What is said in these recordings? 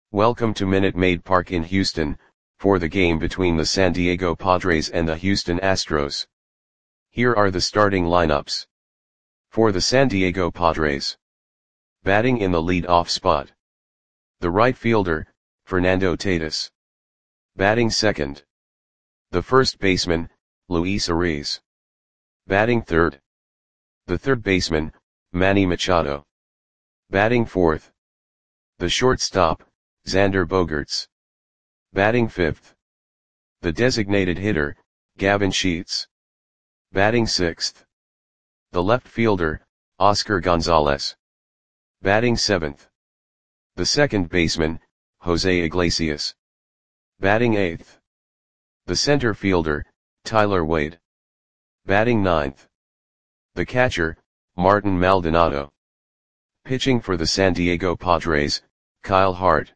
Welcome to Minute Maid Park in Houston, for the game between the San Diego Padres and the Houston Astros. Here are the starting lineups. For the San Diego Padres. Batting in the lead-off spot. The right fielder, Fernando Tatis. Batting second. The first baseman, Luis Arraez. Batting third. The third baseman, Manny Machado. Batting fourth. The shortstop, Xander Bogaerts. Batting fifth. The designated hitter, Gavin Sheets. Batting sixth. The left fielder, Oscar Gonzalez. Batting seventh. The second baseman, Jose Iglesias. Batting eighth. The center fielder, Tyler Wade. Batting ninth. The catcher, Martin Maldonado. Pitching for the San Diego Padres, Kyle Hart.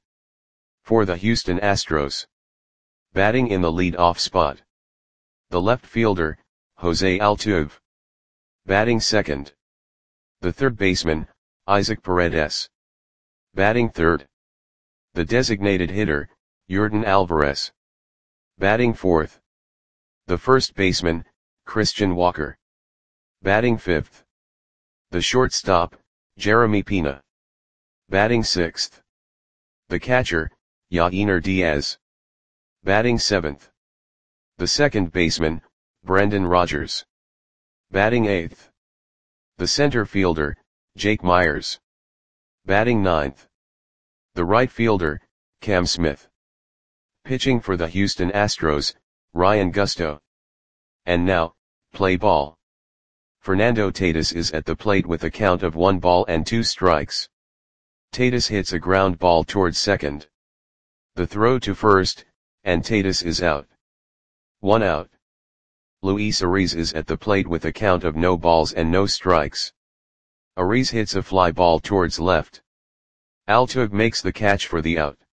For the Houston Astros. Batting in the lead-off spot. The left fielder, Jose Altuve. Batting second. The third baseman, Isaac Paredes. Batting third. The designated hitter, Yordan Alvarez. Batting fourth. The first baseman, Christian Walker. Batting fifth. The shortstop, Jeremy Pena. Batting sixth. The catcher, Yainer Diaz. Batting seventh. The second baseman, Brendan Rodgers. Batting eighth. The center fielder, Jake Meyers. Batting ninth. The right fielder, Cam Smith. Pitching for the Houston Astros, Ryan Gusto. And now, play ball. Fernando Tatis is at the plate with a count of 1-2 strikes. Tatis hits a ground ball towards second. The throw to first, and Tatis is out. 1 out. Luis Arraez is at the plate with a count of 0 strikes. Arraez hits a fly ball towards left. Altuve makes the catch for the out.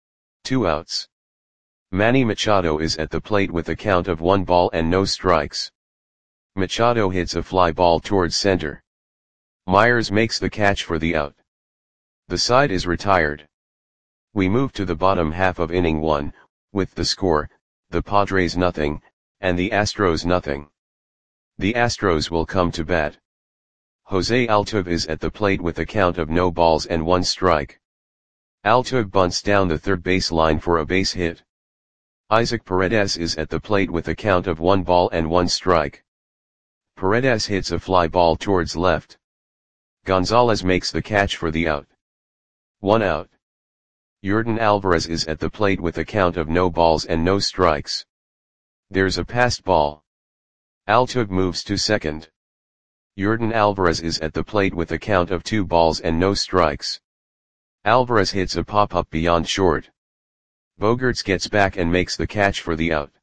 2 outs. Manny Machado is at the plate with a count of 1 strikes. Machado hits a fly ball towards center. Meyers makes the catch for the out. The side is retired. We move to the bottom half of inning 1, with the score, the Padres 0, and the Astros 0. The Astros will come to bat. Jose Altuve is at the plate with a count of 0 strikes. Altuve bunts down the third base line for a base hit. Isaac Paredes is at the plate with a count of 1 strike. Paredes hits a fly ball towards left. Gonzalez makes the catch for the out. 1 out. Yordan Alvarez is at the plate with a count of 0 strikes. There's a passed ball. Altuve moves to second. Yordan Alvarez is at the plate with a count of 2 strikes. Alvarez hits a pop-up beyond short. Bogaerts gets back and makes the catch for the out.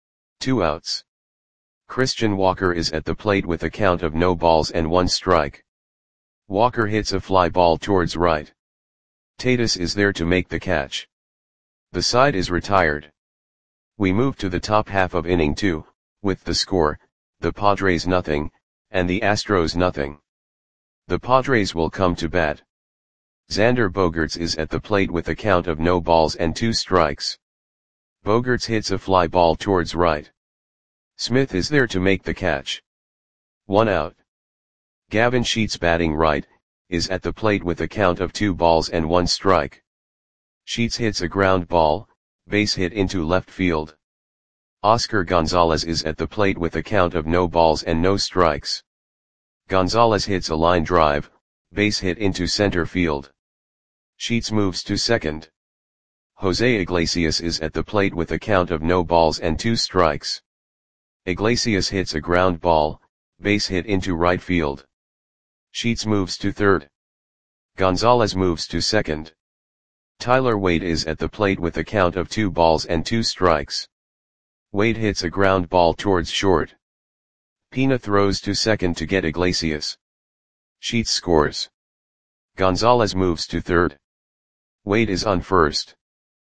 2 outs. Christian Walker is at the plate with a count of 0 strikes. Walker hits a fly ball towards right. Tatis is there to make the catch. The side is retired. We move to the top half of inning 2, with the score, the Padres 0, and the Astros 0. The Padres will come to bat. Xander Bogaerts is at the plate with a count of 0 strikes. Bogaerts hits a fly ball towards right. Smith is there to make the catch. 1 out. Gavin Sheets batting right, is at the plate with a count of 2 strikes. Sheets hits a ground ball, base hit into left field. Oscar Gonzalez is at the plate with a count of 0 strikes. Gonzalez hits a line drive, base hit into center field. Sheets moves to second. Jose Iglesias is at the plate with a count of 0 strikes. Iglesias hits a ground ball, base hit into right field. Sheets moves to third. Gonzalez moves to second. Tyler Wade is at the plate with a count of 2 strikes. Wade hits a ground ball towards short. Pena throws to second to get Iglesias. Sheets scores. Gonzalez moves to third. Wade is on first.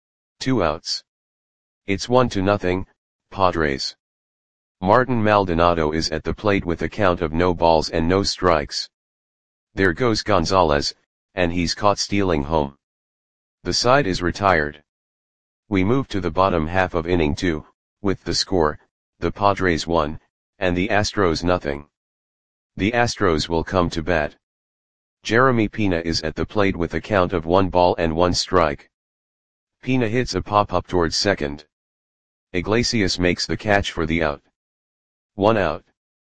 2 outs. It's 1-0, Padres. Martin Maldonado is at the plate with a count of 0 strikes. There goes Gonzalez, and he's caught stealing home. The side is retired. We move to the bottom half of inning 2, with the score, the Padres 1, and the Astros nothing. The Astros will come to bat. Jeremy Pina is at the plate with a count of 1 ball and 1 strike. Pina hits a pop-up towards second. Iglesias makes the catch for the out. 1 out.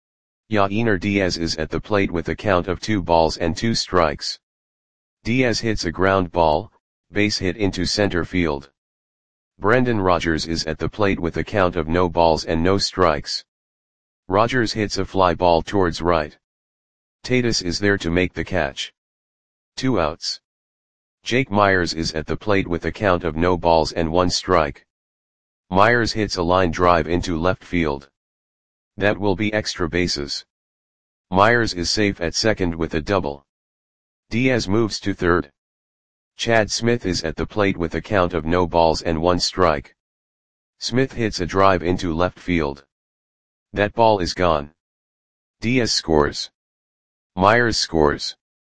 Yainer Diaz is at the plate with a count of 2 balls and 2 strikes. Diaz hits a ground ball, base hit into center field. Brendan Rodgers is at the plate with a count of no balls and no strikes. Rodgers hits a fly ball towards right. Tatis is there to make the catch. 2 outs. Jake Myers is at the plate with a count of no balls and 1 strike. Myers hits a line drive into left field. That will be extra bases. Myers is safe at second with a double. Diaz moves to third. Chad Smith is at the plate with a count of no balls and 1 strike. Smith hits a drive into left field. That ball is gone. Diaz scores. Myers scores.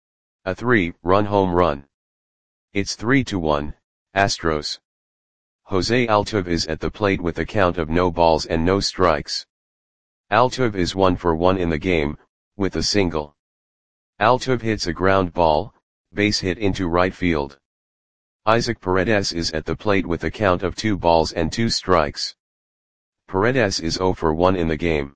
A 3-run home run. It's 3-1, Astros. Jose Altuve is at the plate with a count of no balls and no strikes. Altuve is 1 for 1 in the game, with a single. Altuve hits a ground ball, base hit into right field. Isaac Paredes is at the plate with a count of 2 balls and 2 strikes. Paredes is 0 for 1 in the game.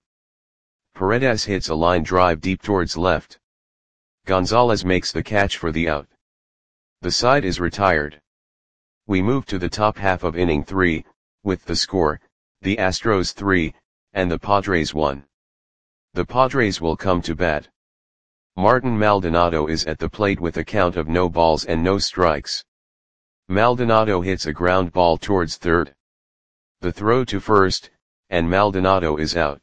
Paredes hits a line drive deep towards left. Gonzalez makes the catch for the out. The side is retired. We move to the top half of inning 3, with the score, the Astros 3, and the Padres 1. The Padres will come to bat. Martin Maldonado is at the plate with a count of no balls and no strikes. Maldonado hits a ground ball towards third. The throw to first, and Maldonado is out.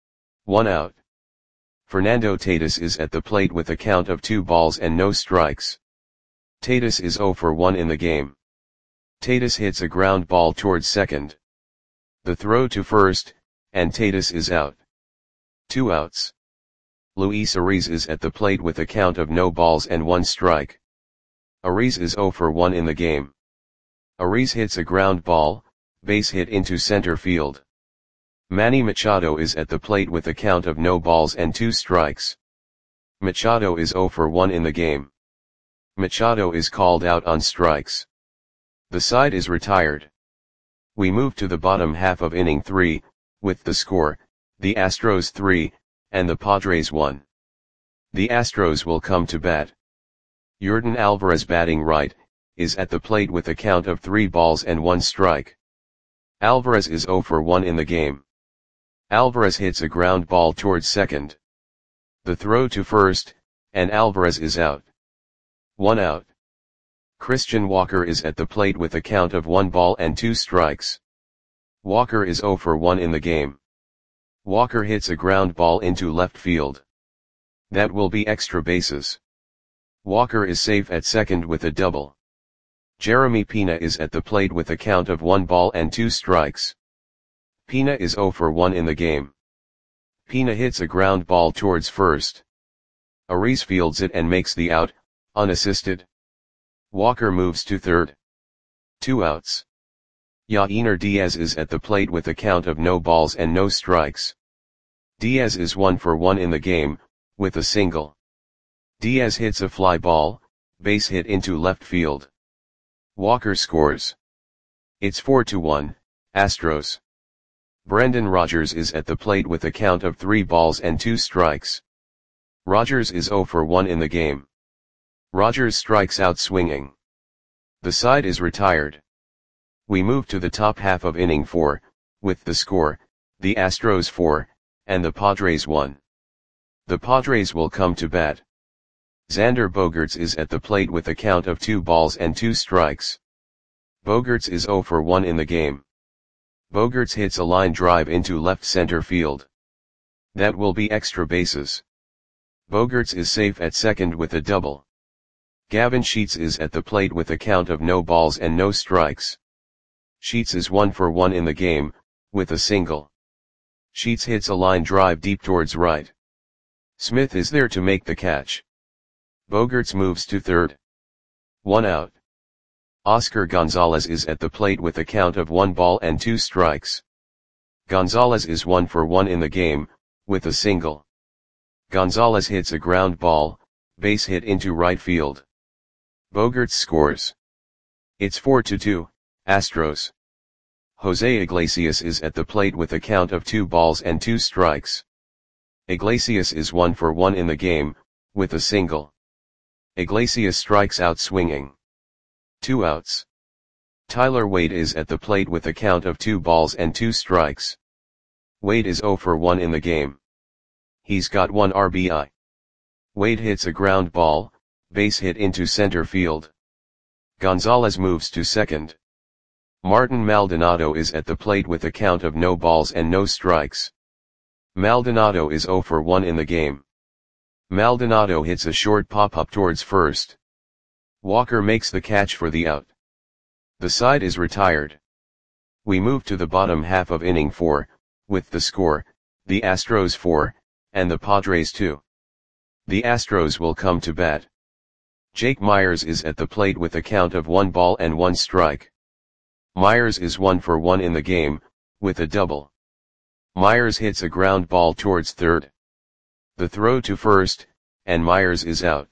1 out. Fernando Tatis is at the plate with a count of 2 balls and no strikes. Tatis is 0 for 1 in the game. Tatis hits a ground ball towards second. The throw to first, and Tatis is out. 2 outs. Luis Ariz is at the plate with a count of no balls and 1 strike. Ariz is 0 for 1 in the game. Ariz hits a ground ball, base hit into center field. Manny Machado is at the plate with a count of no balls and 2 strikes. Machado is 0 for 1 in the game. Machado is called out on strikes. The side is retired. We move to the bottom half of inning 3, with the score, the Astros 3, and the Padres 1. The Astros will come to bat. Yordan Alvarez batting right, is at the plate with a count of 3 balls and 1 strike. Alvarez is 0 for 1 in the game. Alvarez hits a ground ball towards second. The throw to first, and Alvarez is out. 1 out. Christian Walker is at the plate with a count of 1 ball and 2 strikes. Walker is 0 for 1 in the game. Walker hits a ground ball into left field. That will be extra bases. Walker is safe at second with a double. Jeremy Pina is at the plate with a count of 1 ball and 2 strikes. Pina is 0 for 1 in the game. Pina hits a ground ball towards first. Ariz fields it and makes the out, unassisted. Walker moves to third. 2 outs. Yainer Diaz is at the plate with a count of no balls and no strikes. Diaz is 1 for 1 in the game, with a single. Diaz hits a fly ball, base hit into left field. Walker scores. It's 4-1, Astros. Brendan Rodgers is at the plate with a count of 3 balls and 2 strikes. Rodgers is 0 for 1 in the game. Rodgers strikes out swinging. The side is retired. We move to the top half of inning 4, with the score, the Astros 4, and the Padres 1. The Padres will come to bat. Xander Bogaerts is at the plate with a count of 2 balls and 2 strikes. Bogaerts is 0 for 1 in the game. Bogaerts hits a line drive into left center field. That will be extra bases. Bogaerts is safe at second with a double. Gavin Sheets is at the plate with a count of no balls and no strikes. Sheets is 1 for 1 in the game, with a single. Sheets hits a line drive deep towards right. Smith is there to make the catch. Bogaerts moves to third. 1 out. Oscar Gonzalez is at the plate with a count of 1 ball and 2 strikes. Gonzalez is 1 for 1 in the game, with a single. Gonzalez hits a ground ball, base hit into right field. Bogaerts scores. It's 4-2, Astros. Jose Iglesias is at the plate with a count of 2 balls and 2 strikes. Iglesias is 1 for 1 in the game, with a single. Iglesias strikes out swinging. 2 outs. Tyler Wade is at the plate with a count of 2 balls and 2 strikes. Wade is 0 for 1 in the game. He's got 1 RBI. Wade hits a ground ball, base hit into center field. Gonzalez moves to second. Martin Maldonado is at the plate with a count of no balls and no strikes. Maldonado is 0 for 1 in the game. Maldonado hits a short pop-up towards first. Walker makes the catch for the out. The side is retired. We move to the bottom half of inning 4, with the score, the Astros 4, and the Padres 2. The Astros will come to bat. Jake Meyers is at the plate with a count of 1 ball and 1 strike. Meyers is 1 for 1 in the game, with a double. Meyers hits a ground ball towards third. The throw to first, and Meyers is out.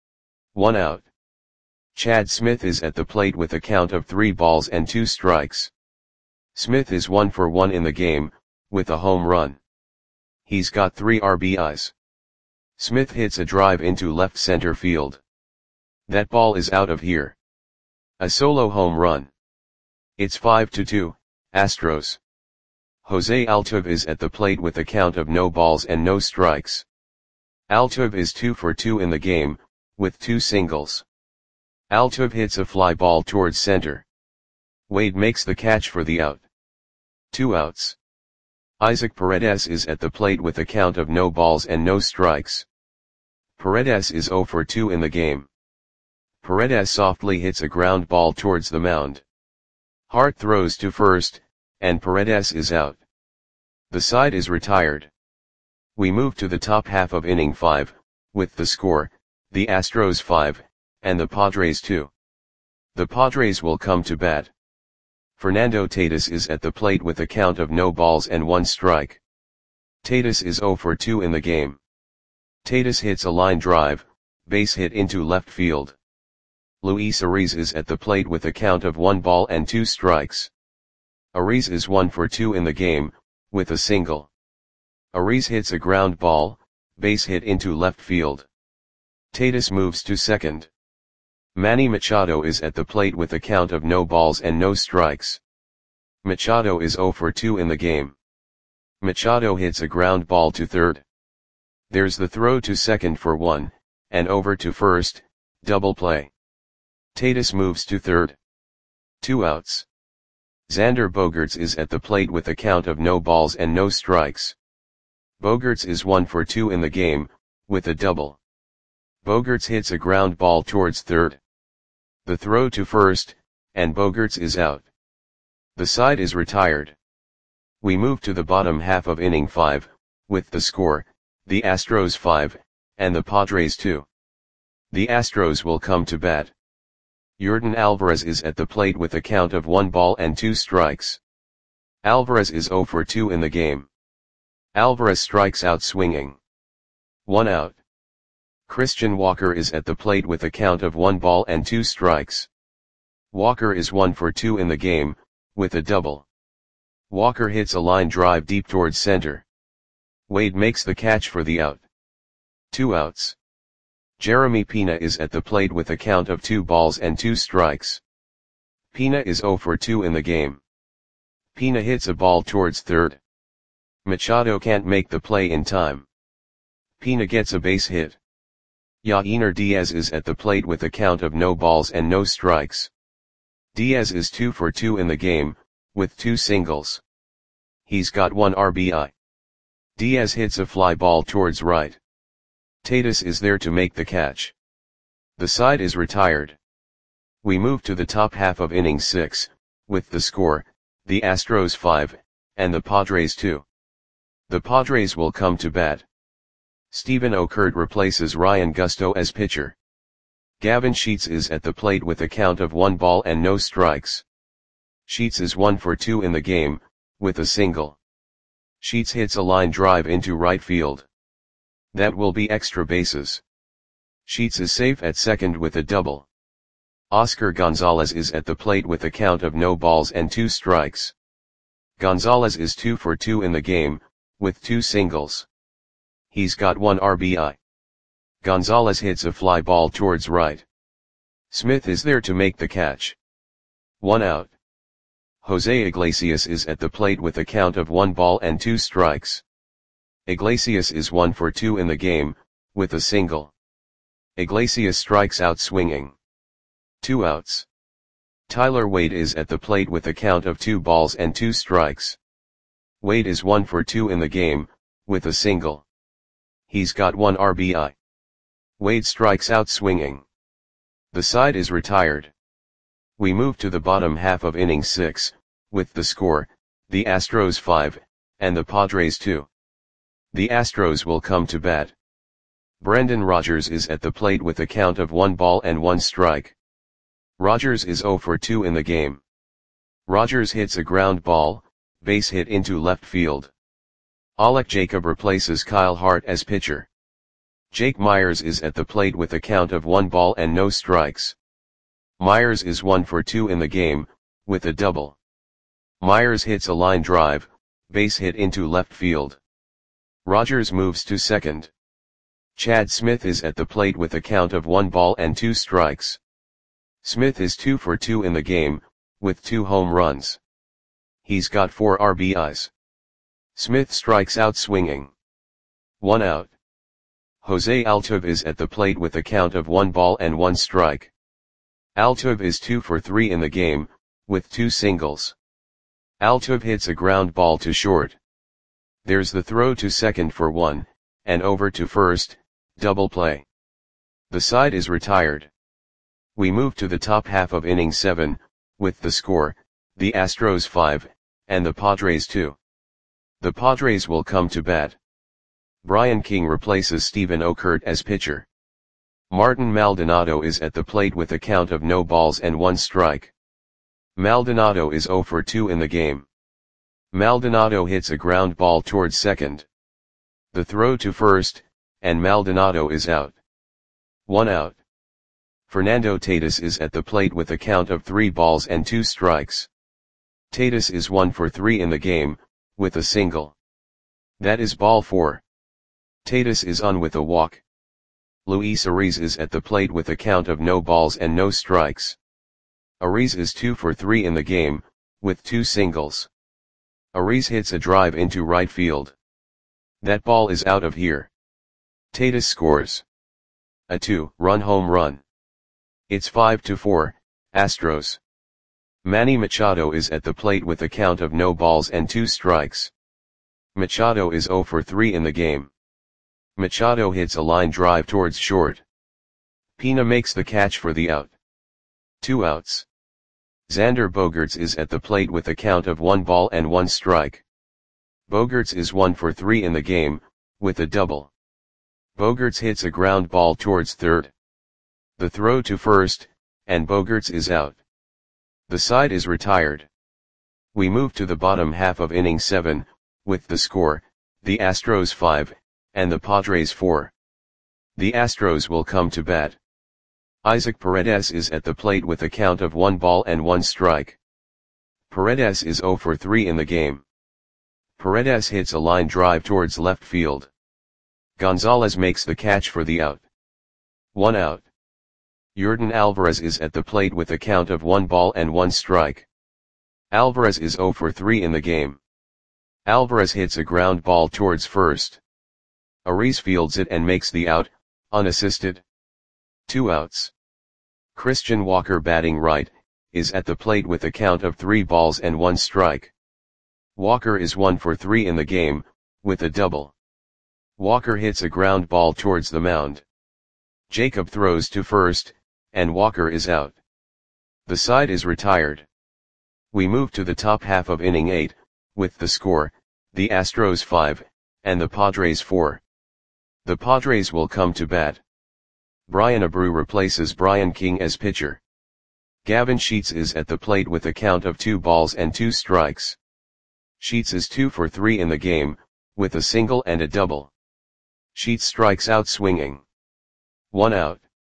1 out. Chad Smith is at the plate with a count of 3 balls and 2 strikes. Smith is 1 for 1 in the game, with a home run. He's got 3 RBIs. Smith hits a drive into left center field. That ball is out of here. A solo home run. It's 5-2, Astros. Jose Altuve is at the plate with a count of no balls and no strikes. Altuve is 2 for 2 in the game, with 2 singles. Altuve hits a fly ball towards center. Wade makes the catch for the out. 2 outs. Isaac Paredes is at the plate with a count of no balls and no strikes. Paredes is 0 for 2 in the game. Paredes softly hits a ground ball towards the mound. Hart throws to first, and Paredes is out. The side is retired. We move to the top half of inning 5, with the score, the Astros 5, and the Padres 2. The Padres will come to bat. Fernando Tatis is at the plate with a count of no balls and 1 strike. Tatis is 0 for 2 in the game. Tatis hits a line drive, base hit into left field. Luis Ariz is at the plate with a count of 1 ball and 2 strikes. Ariz is 1 for 2 in the game, with a single. Ariz hits a ground ball, base hit into left field. Tatis moves to second. Manny Machado is at the plate with a count of no balls and no strikes. Machado is 0 for 2 in the game. Machado hits a ground ball to third. There's the throw to second for 1, and over to first, double play. Tatis moves to third. 2 outs. Xander Bogaerts is at the plate with a count of no balls and no strikes. Bogaerts is 1 for 2 in the game, with a double. Bogaerts hits a ground ball towards third. The throw to first, and Bogaerts is out. The side is retired. We move to the bottom half of inning 5, with the score, the Astros 5, and the Padres 2. The Astros will come to bat. Yordan Alvarez is at the plate with a count of 1 ball and 2 strikes. Alvarez is 0 for 2 in the game. Alvarez strikes out swinging. 1 out. Christian Walker is at the plate with a count of 1 ball and 2 strikes. Walker is 1 for 2 in the game, with a double. Walker hits a line drive deep towards center. Wade makes the catch for the out. 2 outs. Jeremy Pena is at the plate with a count of 2 balls and 2 strikes. Pena is 0 for 2 in the game. Pena hits a ball towards third. Machado can't make the play in time. Pena gets a base hit. Yainer Diaz is at the plate with a count of no balls and no strikes. Diaz is 2 for 2 in the game, with 2 singles. He's got 1 RBI. Diaz hits a fly ball towards right. Tatis is there to make the catch. The side is retired. We move to the top half of inning 6, with the score, the Astros 5, and the Padres 2. The Padres will come to bat. Stephen Okert replaces Ryan Gusto as pitcher. Gavin Sheets is at the plate with a count of 1 ball and no strikes. Sheets is 1 for 2 in the game, with a single. Sheets hits a line drive into right field. That will be extra bases. Sheets is safe at second with a double. Oscar Gonzalez is at the plate with a count of no balls and 2 strikes. Gonzalez is 2 for 2 in the game, with 2 singles. He's got 1 RBI. Gonzalez hits a fly ball towards right. Smith is there to make the catch. 1 out. Jose Iglesias is at the plate with a count of 1 ball and 2 strikes. Iglesias is 1 for 2 in the game, with a single. Iglesias strikes out swinging. 2 outs. Tyler Wade is at the plate with a count of 2 balls and 2 strikes. Wade is 1 for 2 in the game, with a single. He's got 1 RBI. Wade strikes out swinging. The side is retired. We move to the bottom half of inning 6, with the score, the Astros 5, and the Padres 2. The Astros will come to bat. Brendan Rodgers is at the plate with a count of 1 ball and 1 strike. Rodgers is 0 for 2 in the game. Rodgers hits a ground ball, base hit into left field. Alec Jacob replaces Kyle Hart as pitcher. Jake Myers is at the plate with a count of 1 ball and no strikes. Myers is 1 for 2 in the game, with a double. Myers hits a line drive, base hit into left field. Rodgers moves to second. Chad Smith is at the plate with a count of 1 ball and 2 strikes. Smith is 2 for 2 in the game, with 2 home runs. He's got 4 RBIs. Smith strikes out swinging. 1 out. Jose Altuve is at the plate with a count of 1 ball and 1 strike. Altuve is 2 for 3 in the game, with 2 singles. Altuve hits a ground ball to short. There's the throw to second for 1, and over to first, double play. The side is retired. We move to the top half of inning 7, with the score, the Astros 5, and the Padres 2. The Padres will come to bat. Brian King replaces Steven Okert as pitcher. Martin Maldonado is at the plate with a count of no balls and 1 strike. Maldonado is 0 for 2 in the game. Maldonado hits a ground ball towards second. The throw to first, and Maldonado is out. 1 out. Fernando Tatis is at the plate with a count of 3 balls and 2 strikes. Tatis is 1 for 3 in the game, with a single. That is ball 4. Tatis is on with a walk. Luis Ariz is at the plate with a count of no balls and no strikes. Ariz is 2 for 3 in the game, with 2 singles. Ariz hits a drive into right field. That ball is out of here. Tatis scores a 2-run home run. It's 5-4, Astros. Manny Machado is at the plate with a count of no balls and 2 strikes. Machado is 0 for 3 in the game. Machado hits a line drive towards short. Pina makes the catch for the out. 2 outs. Xander Bogaerts is at the plate with a count of 1 ball and 1 strike. Bogaerts is 1 for 3 in the game, with a double. Bogaerts hits a ground ball towards third. The throw to first, and Bogaerts is out. The side is retired. We move to the bottom half of inning 7, with the score, the Astros 5, and the Padres 4. The Astros will come to bat. Isaac Paredes is at the plate with a count of 1 ball and 1 strike. Paredes is 0 for 3 in the game. Paredes hits a line drive towards left field. Gonzalez makes the catch for the out. 1 out. Yordan Alvarez is at the plate with a count of 1 ball and 1 strike. Alvarez is 0 for 3 in the game. Alvarez hits a ground ball towards first. Ariz fields it and makes the out, unassisted. 2 outs. Christian Walker, batting right, is at the plate with a count of 3 balls and 1 strike. Walker is 1 for 3 in the game, with a double. Walker hits a ground ball towards the mound. Jacob throws to first, and Walker is out. The side is retired. We move to the top half of inning 8, with the score, the Astros 5, and the Padres 4. The Padres will come to bat. Brian Abreu replaces Brian King as pitcher. Gavin Sheets is at the plate with a count of 2 balls and 2 strikes. Sheets is 2 for 3 in the game, with a single and a double. Sheets strikes out swinging. 1 out.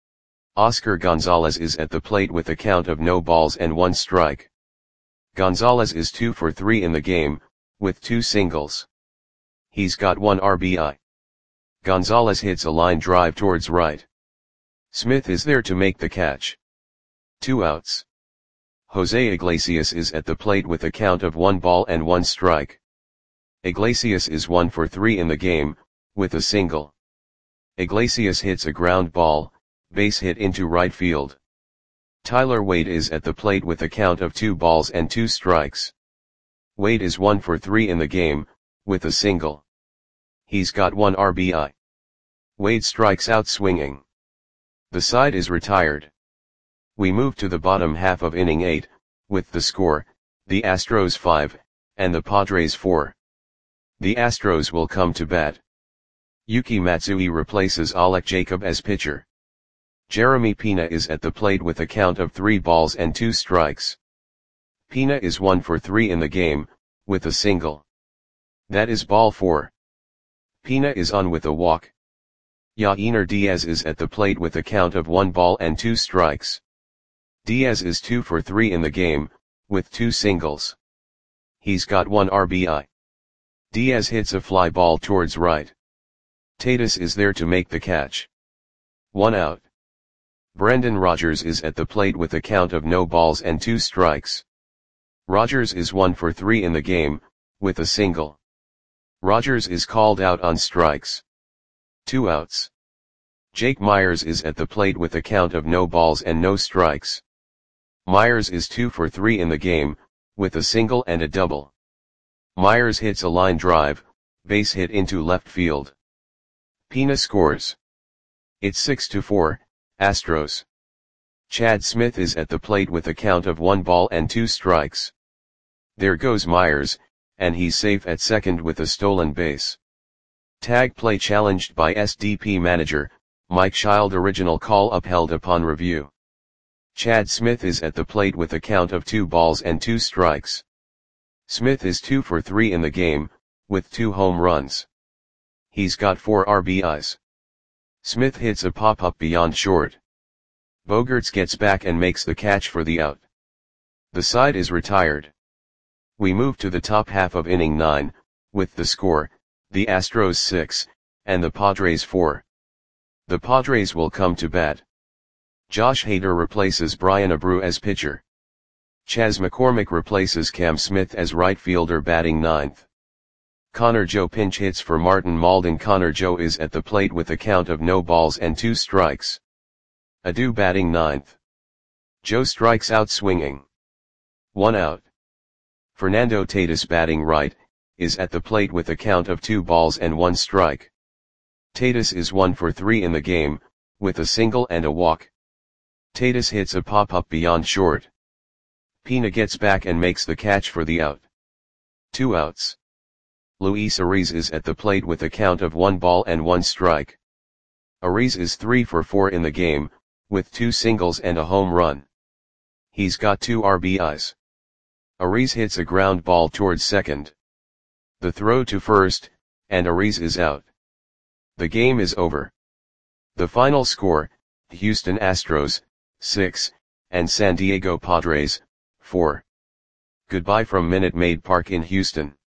Oscar Gonzalez is at the plate with a count of no balls and 1 strike. Gonzalez is 2 for 3 in the game, with 2 singles. He's got 1 RBI. Gonzalez hits a line drive towards right. Smith is there to make the catch. 2 outs. Jose Iglesias is at the plate with a count of 1 ball and 1 strike. Iglesias is 1 for 3 in the game, with a single. Iglesias hits a ground ball, base hit into right field. Tyler Wade is at the plate with a count of 2 balls and 2 strikes. Wade is 1 for 3 in the game, with a single. He's got 1 RBI. Wade strikes out swinging. The side is retired. We move to the bottom half of inning 8, with the score, the Astros 5, and the Padres 4. The Astros will come to bat. Yuki Matsui replaces Alec Jacob as pitcher. Jeremy Pena is at the plate with a count of 3 balls and 2 strikes. Pena is 1 for 3 in the game, with a single. That is ball 4. Pena is on with a walk. Yainer Diaz is at the plate with a count of 1 ball and 2 strikes. Diaz is 2 for 3 in the game, with 2 singles. He's got 1 RBI. Diaz hits a fly ball towards right. Tatis is there to make the catch. 1 out. Brendan Rodgers is at the plate with a count of no balls and 2 strikes. Rodgers is 1 for 3 in the game, with a single. Rodgers is called out on strikes. 2 outs. Jake Myers is at the plate with a count of no balls and no strikes. Myers is 2 for 3 in the game, with a single and a double. Myers hits a line drive, base hit into left field. Pena scores. It's 6-4, Astros. Chad Smith is at the plate with a count of 1 ball and 2 strikes. There goes Myers, and he's safe at second with a stolen base. Tag play challenged by SDP manager, Mike Schild. Original call upheld upon review. Chad Smith is at the plate with a count of 2 balls and 2 strikes. Smith is 2 for 3 in the game, with 2 home runs. He's got 4 RBIs. Smith hits a pop-up beyond short. Bogaerts gets back and makes the catch for the out. The side is retired. We move to the top half of inning 9, with the score, the Astros 6, and the Padres 4. The Padres will come to bat. Josh Hader replaces Brian Abreu as pitcher. Chas McCormick replaces Cam Smith as right fielder batting 9th. Connor Joe pinch hits for Martin Malden. Connor Joe is at the plate with a count of no balls and 2 strikes. Adu batting 9th. Joe strikes out swinging. 1 out. Fernando Tatis batting right, is at the plate with a count of 2 balls and 1 strike. Tatis is 1 for 3 in the game, with a single and a walk. Tatis hits a pop-up beyond short. Pena gets back and makes the catch for the out. 2 outs. Luis Ariz is at the plate with a count of 1 ball and 1 strike. Ariz is 3 for 4 in the game, with 2 singles and a home run. He's got 2 RBIs. Ariz hits a ground ball towards second. The throw to first, and Ariz is out. The game is over. The final score, Houston Astros, 6, and San Diego Padres, 4. Goodbye from Minute Maid Park in Houston.